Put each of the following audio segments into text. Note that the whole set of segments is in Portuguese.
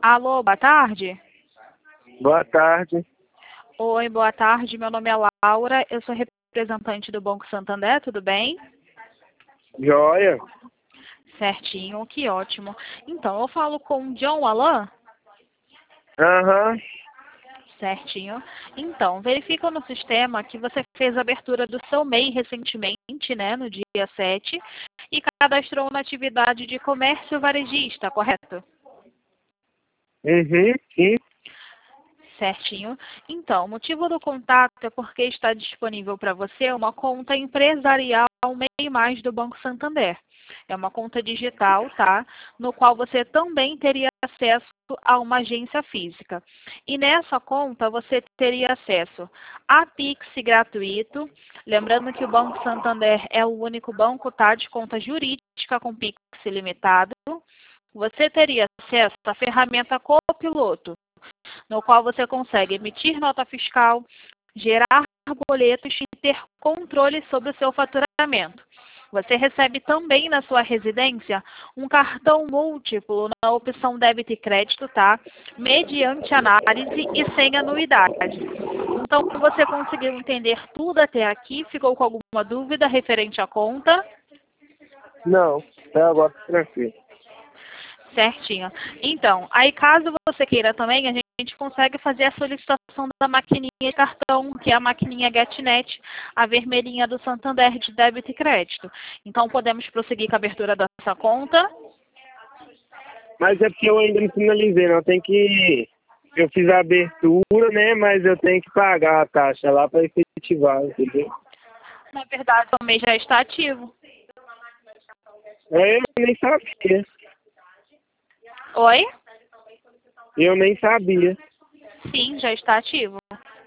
Alô, boa tarde. Boa tarde. Oi, boa tarde. Meu nome é Laura. Eu sou representante do Banco Santander, tudo bem? Joia. Certinho, que ótimo. Então, eu falo com o John Alan? Aham. Certinho. Então, verifica no sistema que você fez a abertura do seu MEI recentemente, né, no dia 7, e cadastrou na atividade de comércio varejista, correto? Uhum, sim. Certinho. Então, o motivo do contato é porque está disponível para você uma conta empresarial MEI Mais do Banco Santander. É uma conta digital, tá? No qual você também teria acesso a uma agência física. E nessa conta você teria acesso a Pix gratuito. Lembrando que o Banco Santander é o único banco, tá? De conta jurídica com Pix ilimitado. Você teria acesso à ferramenta Copiloto, no qual você consegue emitir nota fiscal, gerar boletos e ter controle sobre o seu faturamento. Você recebe também na sua residência um cartão múltiplo na opção débito e crédito, tá? Mediante análise e sem anuidade. Então, você conseguiu entender tudo até aqui? Ficou com alguma dúvida referente à conta? Não, até agora tá tranquilo. Certinho. Então, aí caso você queira também, a gente consegue fazer a solicitação da maquininha de cartão, que é a maquininha GetNet, a vermelhinha do Santander de débito e crédito. Então, podemos prosseguir com a abertura dessa conta. Mas é porque eu ainda não finalizei, não. Tem que... Eu fiz a abertura, né? Mas eu tenho que pagar a taxa lá para efetivar, entendeu? Na verdade, o mês já está ativo. Eu nem sabia. Oi? Eu nem sabia. Sim, já está ativo.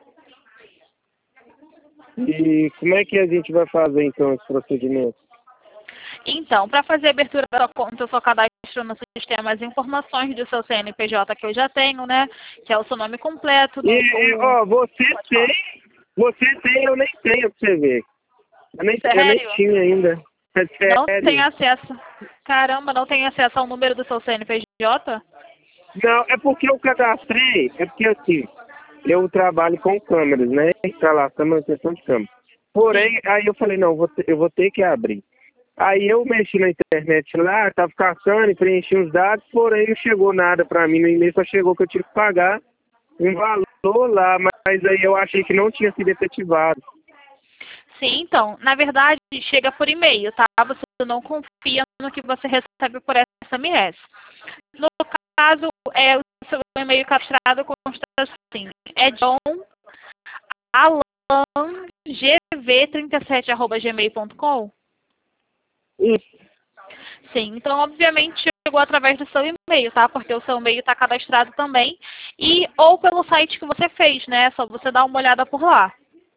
E como é que a gente vai fazer, então, esse procedimento? Então, para fazer a abertura da conta, eu só cadastro no sistema as informações do seu CNPJ que eu já tenho, né? Que é o seu nome completo. Ó, você tem, eu nem tenho pra você ver. Eu nem Sério? tinha ainda. É Não tem sério. acesso. Caramba, não tem acesso ao número do seu CNPJ? Não, é porque eu cadastrei, é porque assim, eu trabalho com câmeras, né? Instalação e manutenção de câmeras. Porém, aí eu falei, não, eu vou ter que abrir. Aí eu mexi na internet lá, tava caçando e preenchi os dados, porém não chegou nada pra mim no e-mail, só chegou que eu tive que pagar um valor lá, mas aí eu achei que não tinha sido efetivado. Sim, então, na verdade, chega por e-mail, tá? Você não confia no que você recebe por SMS. No caso, o seu e-mail cadastrado consta assim, é johnalan.gv37@gmail.com. Isso. Sim, então, obviamente, chegou através do seu e-mail, tá? Porque o seu e-mail está cadastrado também. Ou pelo site que você fez, né? É só você dar uma olhada por lá.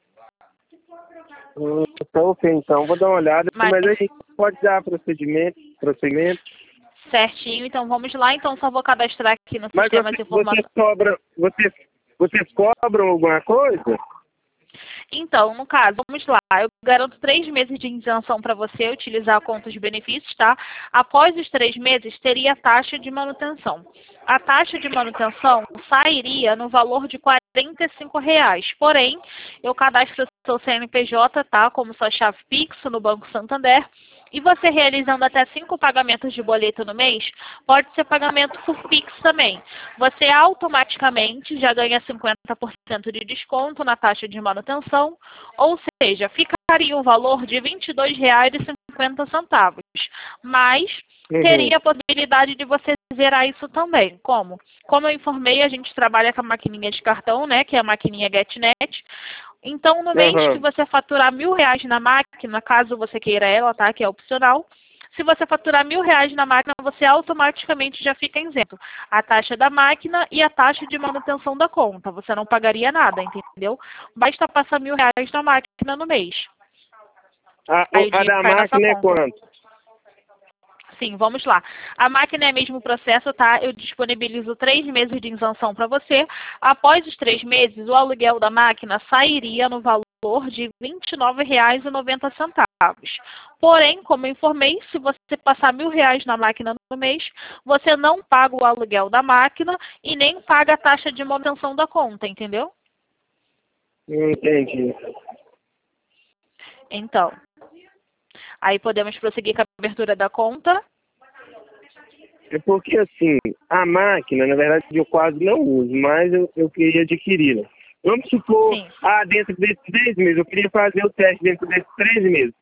Então, ok, então, vou dar uma olhada, mas aí pode dar procedimento. Certinho, então vamos lá. Então, só vou cadastrar aqui no Mas sistema as informações. vocês cobram alguma coisa? Então, no caso, vamos lá. Eu garanto 3 meses de isenção para você utilizar a conta de benefícios, tá? Após os 3 meses, teria a taxa de manutenção. A taxa de manutenção sairia no valor de R$ 45. Porém, eu cadastro o seu CNPJ, tá? Como sua chave Pix no Banco Santander. E você realizando até 5 pagamentos de boleto no mês, pode ser pagamento por Pix também. Você automaticamente já ganha 50% de desconto na taxa de manutenção, ou seja, ficaria o valor de R$ 22,50. Mas teria a possibilidade de você zerar isso também. Como? Como eu informei, a gente trabalha com a maquininha de cartão, né, que é a maquininha GetNet. Então, no mês que você faturar R$ 1.000 na máquina, caso você queira ela, tá? Que é opcional. Se você faturar R$ 1.000 na máquina, você automaticamente já fica isento. A taxa da máquina e a taxa de manutenção da conta. Você não pagaria nada, entendeu? Basta passar R$ 1.000 na máquina no mês. A da máquina é quanto? Sim, vamos lá. A máquina é mesmo processo, tá? Eu disponibilizo 3 meses de isenção para você. Após os 3 meses, o aluguel da máquina sairia no valor valor de R$ 29,90. Porém, como eu informei, se você passar R$ 1.000 na máquina no mês, você não paga o aluguel da máquina e nem paga a taxa de manutenção da conta, entendeu? Entendi. Então, aí podemos prosseguir com a abertura da conta. É porque, assim, a máquina, na verdade, eu quase não uso, mas eu queria adquiri-la. Vamos supor, Sim. dentro desses 3 meses, eu queria fazer o teste dentro desses 3 meses.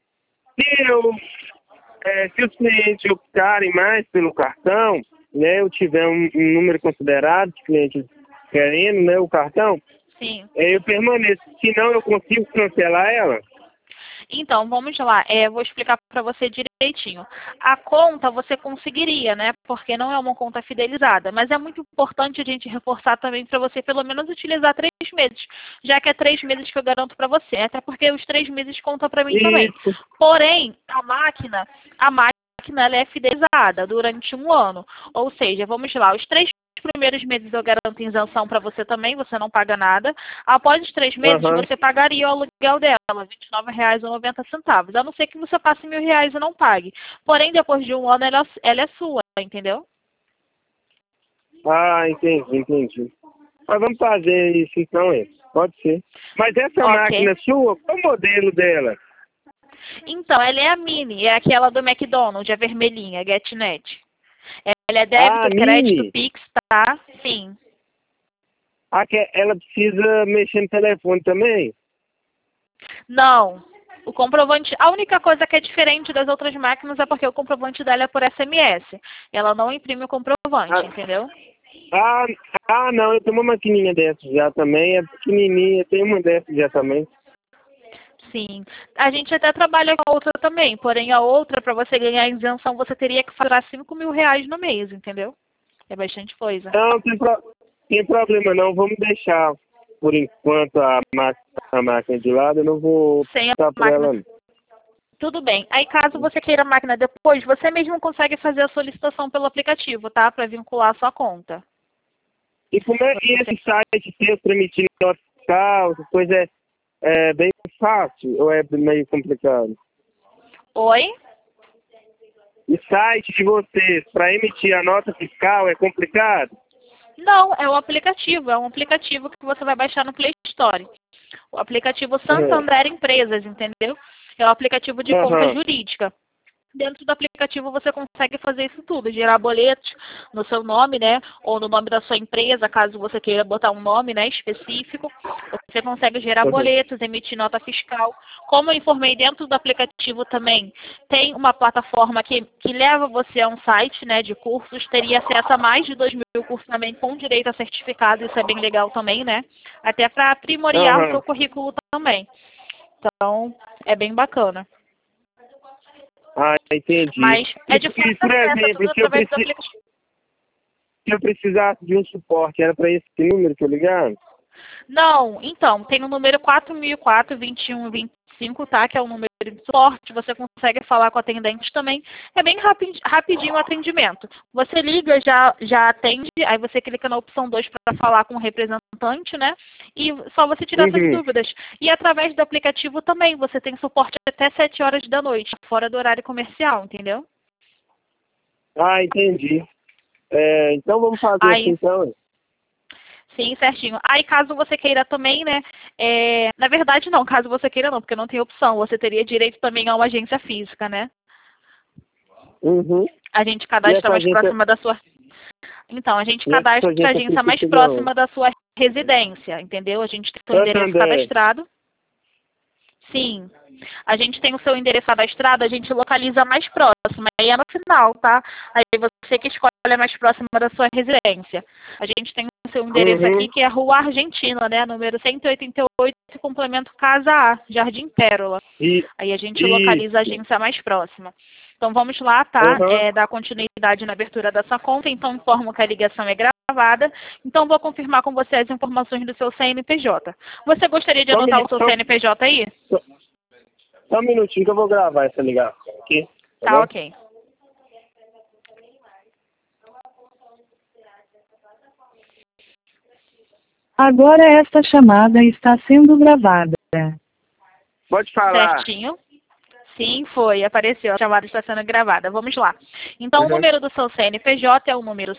Se os clientes optarem mais pelo cartão, né, eu tiver um número considerado de clientes querendo, né, o cartão, Sim. eu permaneço. Se não, eu consigo cancelar ela? Então, vamos lá. Vou explicar para você direitinho. A conta você conseguiria, né? Porque não é uma conta fidelizada. Mas é muito importante a gente reforçar também para você pelo menos utilizar 3 meses. Já que é 3 meses que eu garanto para você. Até porque os 3 meses contam para mim também. Isso. Porém, a máquina ela é fidelizada durante 1 ano. Ou seja, vamos lá, os 3 primeiros meses eu garanto isenção para você também, você não paga nada. Após os 3 meses, você pagaria o aluguel dela, R$ 29,90. A não ser que você passe R$ 1.000 e não pague. Porém, depois de 1 ano, ela é sua, entendeu? Entendi. Mas vamos fazer isso então, pode ser. Mas essa máquina sua, qual o modelo dela? Então, ela é a Mini, é aquela do McDonald's, a vermelhinha, GetNet. Ela é débito, crédito, Mini. Pix, tá? Sim. Ela precisa mexer no telefone também? Não. O comprovante, a única coisa que é diferente das outras máquinas é porque o comprovante dela é por SMS. Ela não imprime o comprovante, entendeu? Não, eu tenho uma maquininha dessa já também, é pequenininha, tem uma dessa já também. Sim. A gente até trabalha com a outra também, porém a outra, para você ganhar isenção, você teria que faturar R$ 5.000 no mês, entendeu? É bastante coisa. Não, tem problema não, vamos deixar por enquanto a máquina de lado, eu não vou Sem a passar por máquina. ela não. Tudo bem. Aí caso você queira a máquina depois, você mesmo consegue fazer a solicitação pelo aplicativo, tá? Para vincular a sua conta. E como é que esse site seu permitindo nota fiscal, essa coisa é bem fácil ou é meio complicado? Oi? O site de vocês para emitir a nota fiscal é complicado? Não, é um aplicativo que você vai baixar no Play Store. O aplicativo Santander Empresas, entendeu? É um aplicativo de conta jurídica. Dentro do aplicativo você consegue fazer isso tudo, gerar boletos no seu nome, né? Ou no nome da sua empresa, caso você queira botar um nome, né, específico. Você consegue gerar boletos, emitir nota fiscal. Como eu informei dentro do aplicativo também, tem uma plataforma que leva você a um site, né, de cursos. Teria acesso a mais de 2.000 cursos também com direito a certificado. Isso é bem legal também, né? Até para aprimorar o seu currículo também. Então, é bem bacana. Entendi. Mas é de fácil por acesso, exemplo, tudo através do aplicativo. se eu precisasse de um suporte, era para esse número que eu ligava? Não, então, tem o número 4004-2125, tá? Que é o número de suporte. Você consegue falar com o atendente também. É bem rapidinho o atendimento. Você liga, já atende, aí você clica na opção 2 para falar com o representante, né? E só você tirar suas dúvidas. E através do aplicativo também, você tem suporte até 7 horas da noite, fora do horário comercial, entendeu? Entendi. Então vamos fazer assim então. Sim, certinho. Aí, caso você queira também, né? Na verdade, não. Caso você queira, não, porque não tem opção. Você teria direito também a uma agência física, né? A gente cadastra mais próxima da sua... Então, a gente cadastra a agência mais próxima da sua residência, entendeu? A gente tem o seu endereço cadastrado. Sim. A gente tem o seu endereço cadastrado, a gente localiza mais próximo. Aí é no final, tá? Aí você que escolhe a mais próxima da sua residência. A gente tem o seu endereço aqui, que é Rua Argentina, né? Número 188, complemento Casa A, Jardim Pérola. Aí a gente localiza a agência mais próxima. Então vamos lá, tá? Dar continuidade na abertura da sua conta. Então informo que a ligação é gravada. Então vou confirmar com você as informações do seu CNPJ. Você gostaria de anotar o seu CNPJ aí? Só um minutinho que eu vou gravar essa ligação aqui. Tá, ok. Agora esta chamada está sendo gravada. Pode falar. Certinho. Sim, foi, apareceu. A chamada está sendo gravada. Vamos lá. Então, o número do seu CNPJ é o número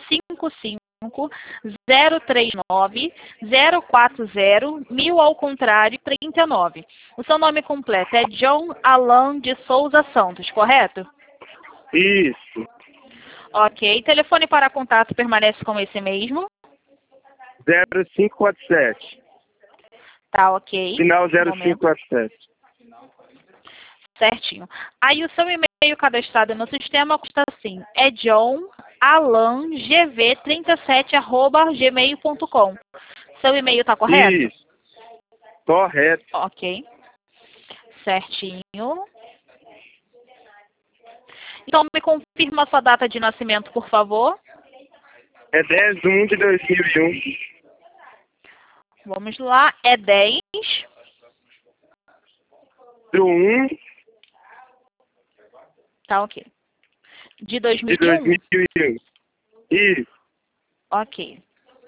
55-039-040-1000 ao contrário, 39. O seu nome completo é John Alan de Souza Santos, correto? Isso. Ok. Telefone para contato permanece como esse mesmo? 0547. Tá, ok. Final Um momento. 0547. Certinho. Aí o seu e-mail cadastrado no sistema custa assim, é johnalangv37@gmail.com. Seu e-mail está correto? Isso. Correto. Ok. Certinho. Então me confirma a sua data de nascimento, por favor. É 10/1/2001. Vamos lá, é 10 Do 1 Tá, ok. De de 2001? 2001. Isso. Ok.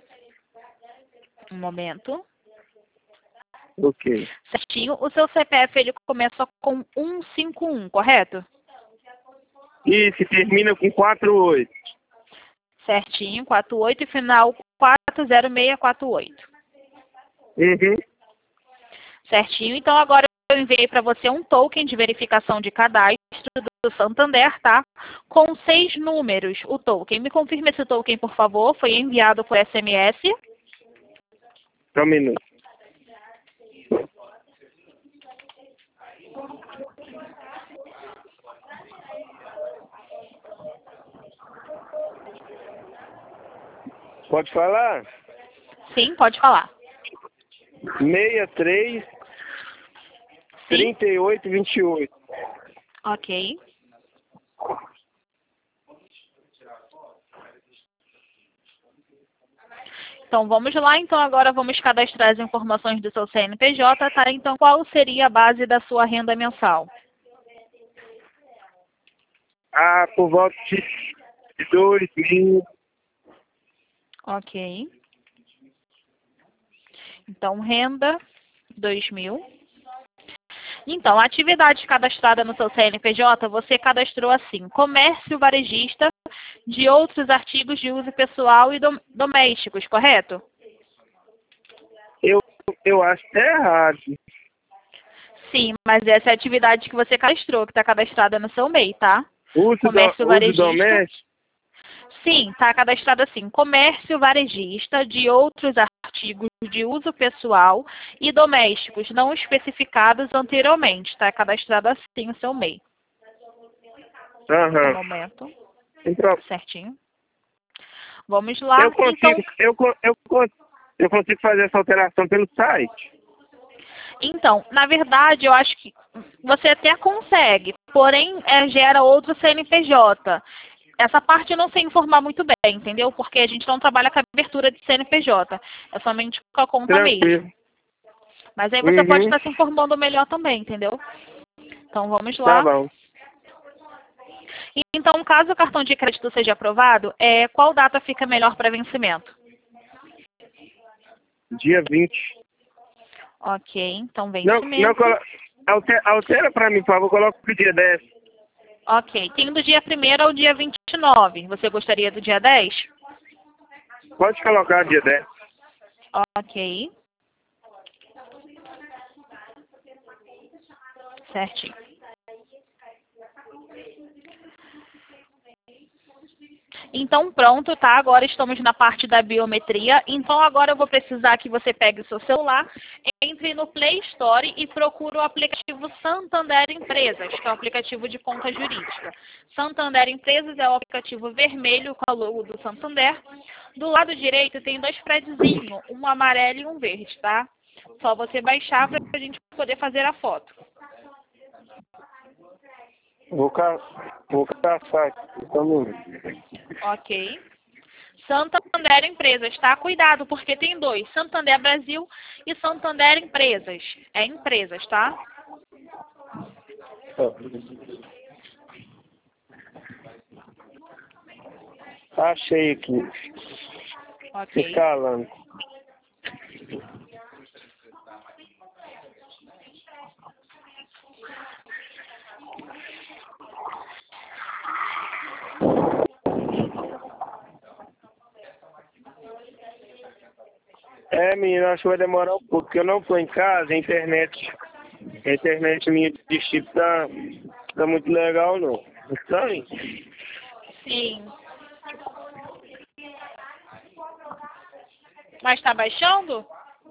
Um momento. Ok. Certinho. O seu CPF, ele começa com 151, correto? Isso, termina com 48. Certinho, 48 e final 40648. Uhum. Certinho. Então, agora eu enviei para você um token de verificação de cadastro do Santander, tá? Com 6 números, o token. Me confirme esse token, por favor. Foi enviado por SMS. Só um minuto. Pode falar? Sim, pode falar. 63 Sim. 38 28. Ok. Então, vamos lá. Então, agora vamos cadastrar as informações do seu CNPJ, tá? Então, qual seria a base da sua renda mensal? Ah, por volta de 2.000. Ok. Então, renda, 2.000. Então, a atividade cadastrada no seu CNPJ, você cadastrou assim, comércio varejista de outros artigos de uso pessoal e domésticos, correto? Eu acho que é errado. Sim, mas essa é a atividade que você cadastrou, que está cadastrada no seu MEI, tá? Uso Varejista. doméstico? Sim, está cadastrado assim, comércio varejista de outros artigos de uso pessoal e domésticos não especificados anteriormente. Está cadastrado assim o seu MEI. Aham. Um momento. Então, Certinho. Vamos lá. eu consigo fazer essa alteração pelo site. Então, na verdade, eu acho que você até consegue, porém gera outro CNPJ. Essa parte eu não sei informar muito bem, entendeu? Porque a gente não trabalha com a abertura de CNPJ. É somente com a conta Tranquilo. mesmo. Mas aí você pode estar se informando melhor também, entendeu? Então, vamos lá. Tá bom. Então, caso o cartão de crédito seja aprovado, qual data fica melhor para vencimento? Dia 20. Ok, então Não, vencimento. altera pra mim, por favor. Coloca o dia 10. Ok, tem do dia 1º ao dia 29. Você gostaria do dia 10? Pode colocar dia 10. Ok. Certinho. Então, pronto, tá? Agora estamos na parte da biometria. Então, agora eu vou precisar que você pegue o seu celular, entre no Play Store e procure o aplicativo Santander Empresas, que é o aplicativo de conta jurídica. Santander Empresas é o aplicativo vermelho com a logo do Santander. Do lado direito tem 2 prédiozinhos, um amarelo e um verde, tá? Só você baixar para a gente poder fazer a foto. Vou caçar aqui. Então, Ok. Santander Empresas, tá? Cuidado, porque tem 2. Santander Brasil e Santander Empresas. É empresas, tá? achei aqui. Ok. Escalando. Menino, acho que vai demorar um pouco, porque eu não tô em casa, a internet minha de chip tá muito legal, não. Tá aí? Sim. Mas tá baixando?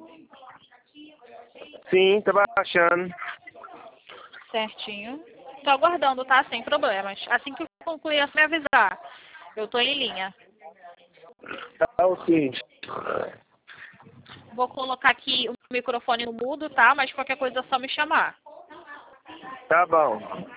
Sim, tá baixando. Certinho. Tô aguardando, tá? Sem problemas. Assim que eu concluir, é só me avisar. Eu tô em linha. Tá, ok. Vou colocar aqui o microfone no mudo, tá? Mas qualquer coisa é só me chamar. Tá bom.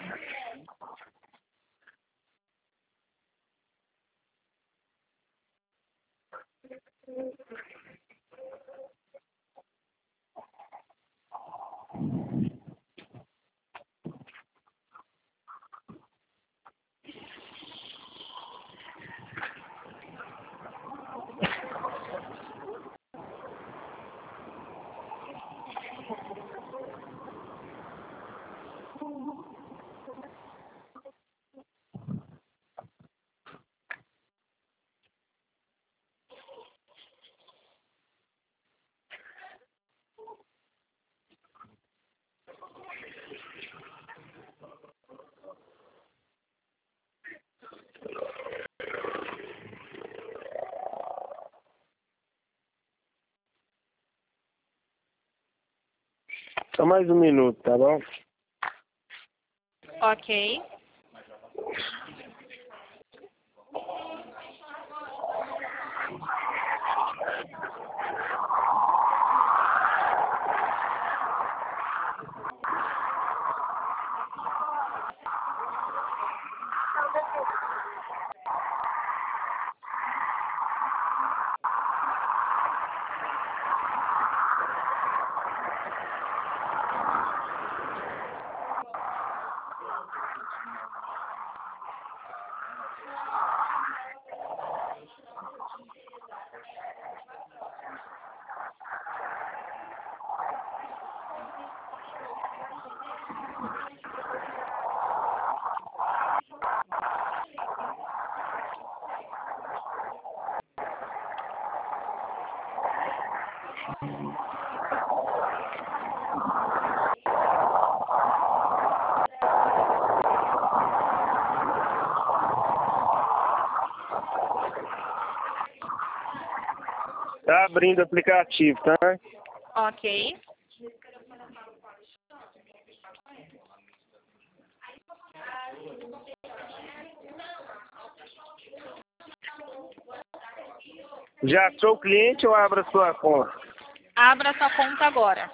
Só mais um minuto, tá bom? Ok. Tá abrindo o aplicativo, tá? Ok. Já sou cliente ou abra sua conta? Abra sua conta agora.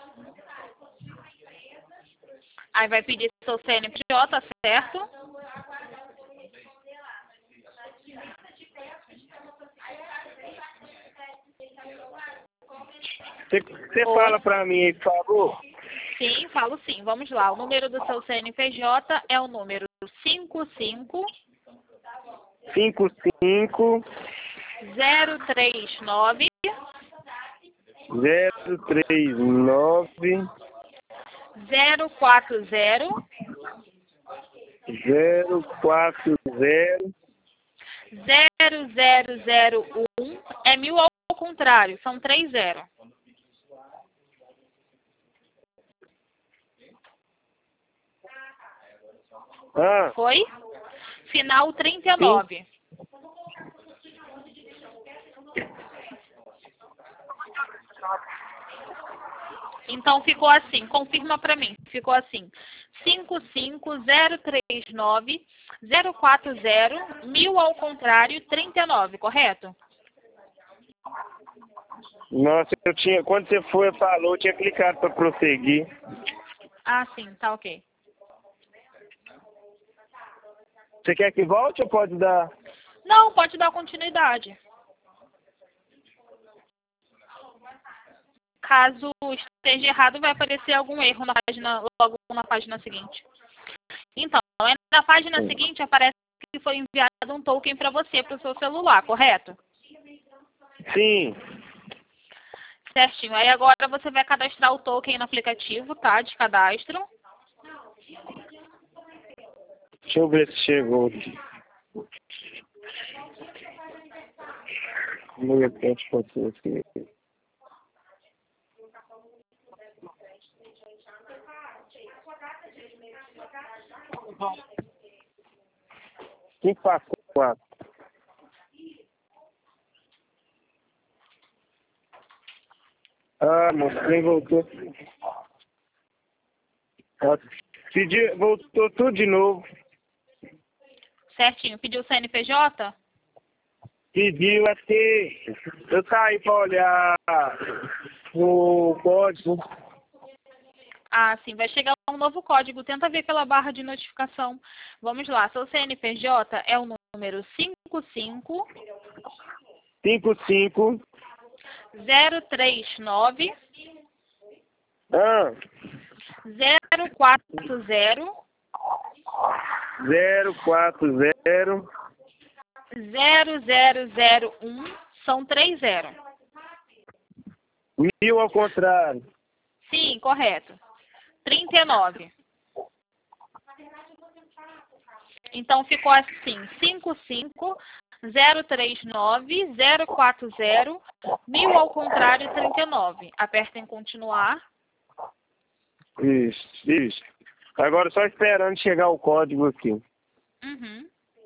Aí vai pedir seu CNPJ, certo? Você Oi. fala pra mim aí, por favor? Sim, falo sim. Vamos lá. O número do seu CNPJ é o número 55 55 039 039 040 040 0001. É 1000 ao contrário, são 3 0. Ah, Foi? Final 39. Então ficou assim, confirma para mim. Ficou assim: 55039 040 1000 ao contrário 39, correto? nossa, eu tinha, quando você foi, falou, eu tinha clicado para prosseguir. Ah, sim, tá ok. Você quer que volte ou pode dar? Não, pode dar continuidade. Caso esteja errado, vai aparecer algum erro na página, logo na página seguinte. Então, na página seguinte aparece que foi enviado um token para você, para o seu celular, correto? Sim. Certinho. Aí agora você vai cadastrar o token no aplicativo, tá? De cadastro. Deixa eu ver se chegou aqui. Não é que fosse assim. Cinco para quatro. Ah, moço, quem voltou? Voltou tudo de novo. Certinho. Pediu o CNPJ? Pediu aqui. Eu saí para olhar o código. Ah, sim. Vai chegar um novo código. Tenta ver pela barra de notificação. Vamos lá. Seu CNPJ é o número 55 55. 039 Ah. 040 040 0001. São 3 0. 1000 ao contrário. Sim, correto. 39. Então ficou assim: 55 039 040 1000 ao contrário 39. Aperta em continuar. Isso. Agora só esperando chegar o código aqui. Uhum.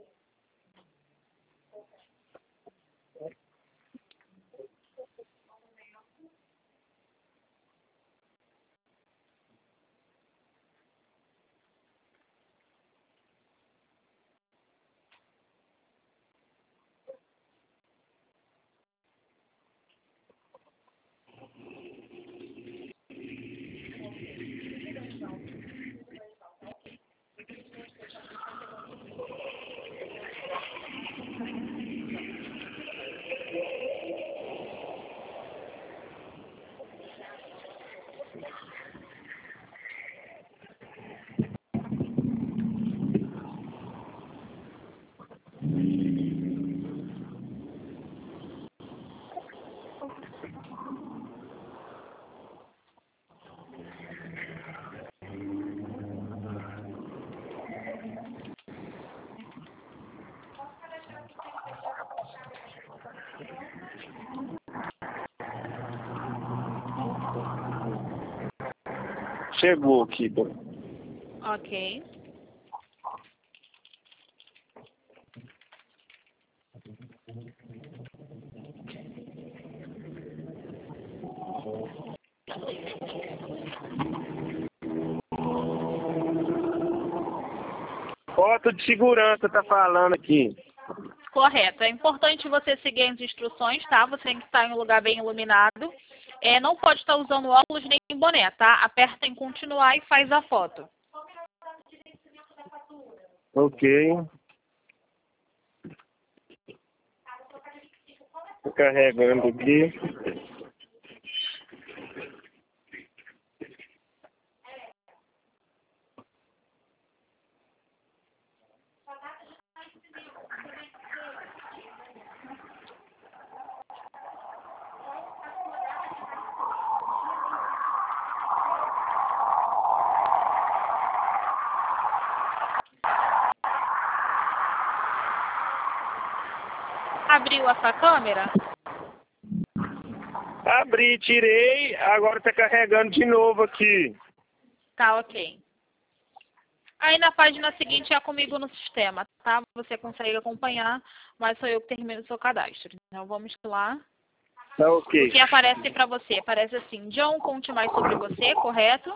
Chegou aqui. Ok. Foto de segurança tá falando aqui. Correto. É importante você seguir as instruções, tá? Você tem que estar em um lugar bem iluminado. Não pode estar usando óculos nem boné, tá? Aperta em continuar e faz a foto. Ok. Tô carregando aqui. Abriu a sua câmera? Abri, tirei, agora tá carregando de novo aqui. Tá, ok. Aí na página seguinte é comigo no sistema, tá? Você consegue acompanhar, mas sou eu que termino o seu cadastro. Então vamos lá. Tá ok. O que aparece para você? Aparece assim: John, conte mais sobre você, correto?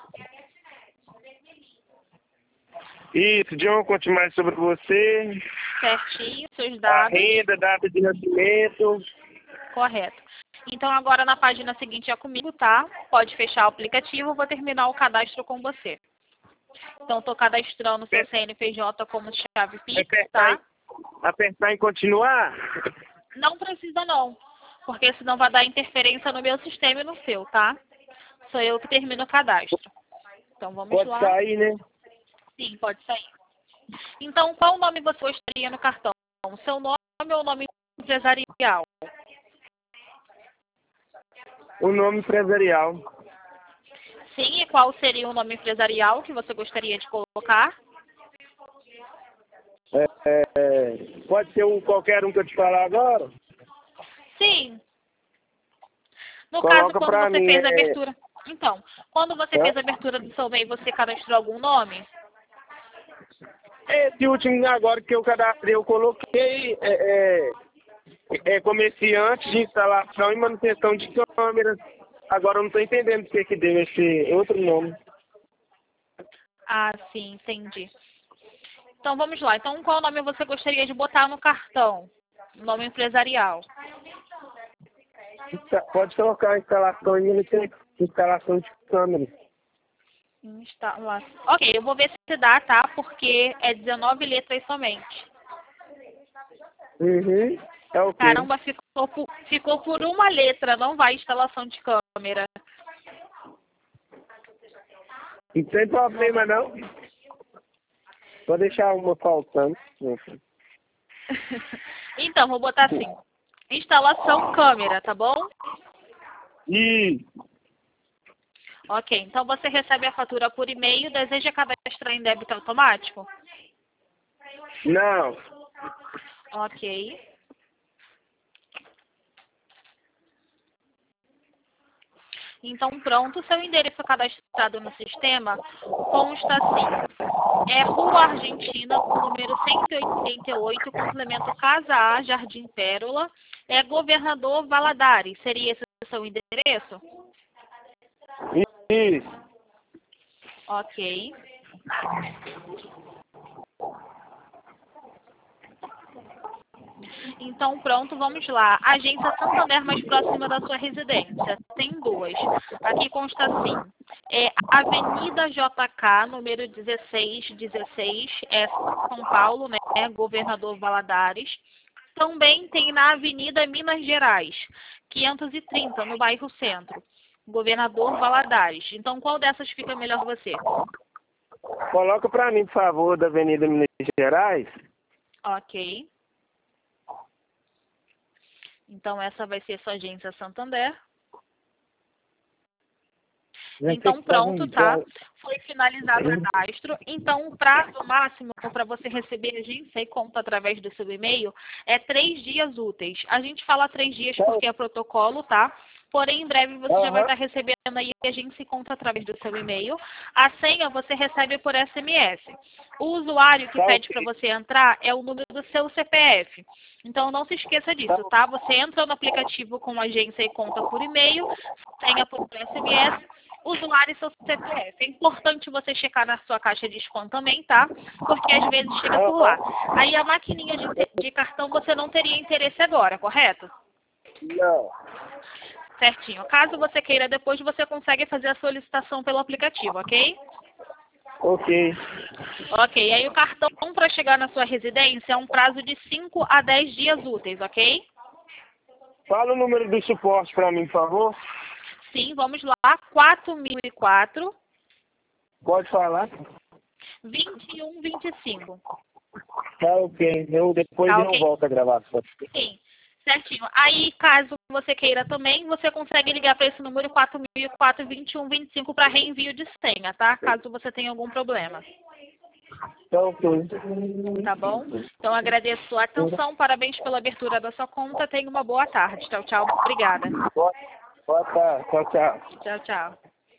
Isso, John, conte mais sobre você. Certinho, seus A dados. renda, data de nascimento. Correto. Então agora na página seguinte é comigo, tá? Pode fechar o aplicativo, vou terminar o cadastro com você. Então estou cadastrando o seu CNPJ como chave Pix, tá? Apertar em continuar? Não precisa não, porque senão vai dar interferência no meu sistema e no seu, tá? Sou eu que termino o cadastro. Então vamos Pode lá. sair, né? Sim, pode sair. Então qual nome você gostaria no cartão? Seu nome ou nome empresarial? O nome empresarial. Sim, e qual seria o nome empresarial que você gostaria de colocar? Pode ser qualquer um que eu te falar agora? Sim. No caso, Coloca quando pra você mim, fez a abertura... Então, quando você Hã? fez a abertura do seu MEI, você cadastrou algum nome? Esse último agora que eu cadastrei, eu coloquei comerciante de instalação e manutenção de câmeras. Agora eu não estou entendendo porque que deu esse outro nome. Ah, sim, entendi. Então, vamos lá. Então, qual nome você gostaria de botar no cartão? Nome empresarial. Pode colocar instalação e instalação de câmeras. Instalação. Ok, eu vou ver se dá, tá? Porque é 19 letras somente. Uhum. É ok. Caramba, ficou por uma letra, não vai instalação de câmera. Não tem problema não. Vou deixar uma faltando. Então, vou botar assim. Instalação câmera, tá bom? E Ok, então você recebe a fatura por e-mail, deseja cadastrar em débito automático? não. Ok. Então, pronto, seu endereço cadastrado no sistema consta assim. É Rua Argentina, número 188, complemento Casa A, Jardim Pérola. É Governador Valadares. Seria esse o seu endereço? Isso. Ok. Então, pronto, vamos lá. Agência Santander mais próxima da sua residência. Tem duas. Aqui consta assim. É Avenida JK, número 1616, é São Paulo, né? Governador Valadares. Também tem na Avenida Minas Gerais, 530, no bairro Centro. Governador Valadares. Então, qual dessas fica melhor para você? Coloca pra mim, por favor, da Avenida Minas Gerais. Ok. Então, essa vai ser sua agência Santander. Então, pronto, tá? Foi finalizado o cadastro. Então, o prazo máximo para você receber agência e conta através do seu e-mail é 3 dias úteis. A gente fala 3 dias porque é protocolo, tá? Porém, em breve você já vai estar recebendo aí agência e conta através do seu e-mail. A senha você recebe por SMS. O usuário que pede para você entrar é o número do seu CPF. Então, não se esqueça disso, tá? Você entra no aplicativo com agência e conta por e-mail, senha por SMS, usuário e seu CPF. É importante você checar na sua caixa de spam também, tá? Porque às vezes chega por lá. Aí a maquininha de cartão você não teria interesse agora, correto? Não. Certinho. Caso você queira depois, você consegue fazer a solicitação pelo aplicativo, ok? Ok. Ok. Aí o cartão para chegar na sua residência é um prazo de 5 a 10 dias úteis, ok? Fala o número do suporte pra mim, por favor. Sim, vamos lá. 4004 Pode falar. 2125. Tá ok. Eu depois Tá eu ok? volto a gravar. Sim, certinho. Aí, caso você queira também, você consegue ligar para esse número 4004-2125 para reenvio de senha, tá? Caso você tenha algum problema. Tá ok. Tá bom? Então, agradeço a sua atenção. Parabéns pela abertura da sua conta. Tenha uma boa tarde. Tchau, tchau. Obrigada. Boa tarde. Tchau, tchau. Tchau, tchau.